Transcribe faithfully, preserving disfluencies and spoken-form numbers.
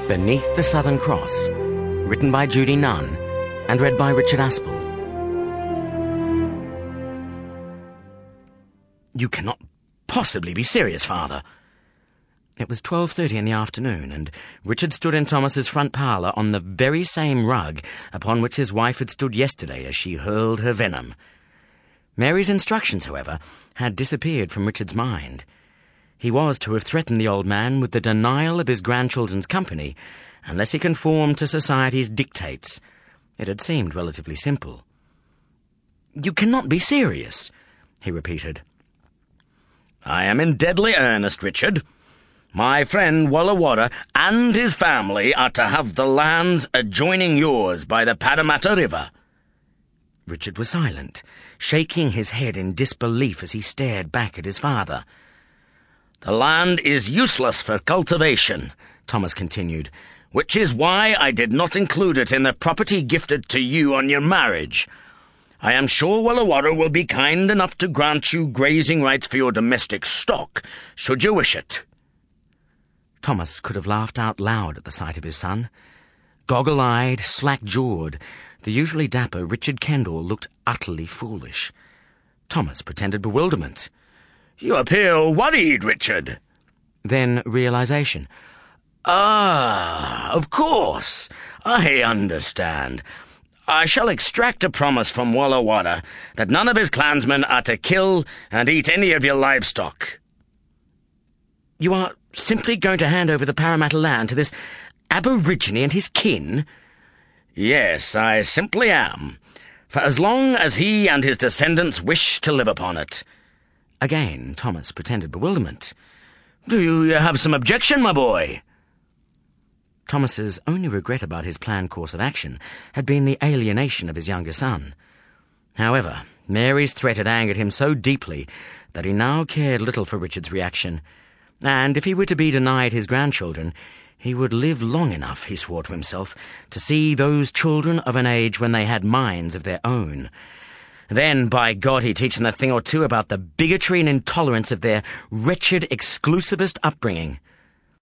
Beneath the Southern Cross, written by Judy Nunn and read by Richard Aspel. You cannot possibly be serious, Father. It was twelve thirty in the afternoon, and Richard stood in Thomas's front parlour on the very same rug upon which his wife had stood yesterday as she hurled her venom. Mary's instructions, however, had disappeared from Richard's mind. He was to have threatened the old man with the denial of his grandchildren's company unless he conformed to society's dictates. It had seemed relatively simple. "You cannot be serious," he repeated. "I am in deadly earnest, Richard. My friend Walla Wada and his family are to have the lands adjoining yours by the Parramatta River." Richard was silent, shaking his head in disbelief as he stared back at his father. "The land is useless for cultivation," Thomas continued, "which is why I did not include it in the property gifted to you on your marriage. I am sure Walla Wada will be kind enough to grant you grazing rights for your domestic stock, should you wish it." Thomas could have laughed out loud at the sight of his son. Goggle-eyed, slack-jawed, the usually dapper Richard Kendall looked utterly foolish. Thomas pretended bewilderment. "You appear worried, Richard." Then realization. "Ah, of course. I understand. I shall extract a promise from Walla Wada that none of his clansmen are to kill and eat any of your livestock." "You are simply going to hand over the Parramatta land to this aborigine and his kin?" "Yes, I simply am, for as long as he and his descendants wish to live upon it." Again, Thomas pretended bewilderment. "Do you have some objection, my boy?" Thomas's only regret about his planned course of action had been the alienation of his younger son. However, Mary's threat had angered him so deeply that he now cared little for Richard's reaction, and if he were to be denied his grandchildren, he would live long enough, he swore to himself, to see those children of an age when they had minds of their own. Then, by God, he'd teach them a thing or two about the bigotry and intolerance of their wretched exclusivist upbringing.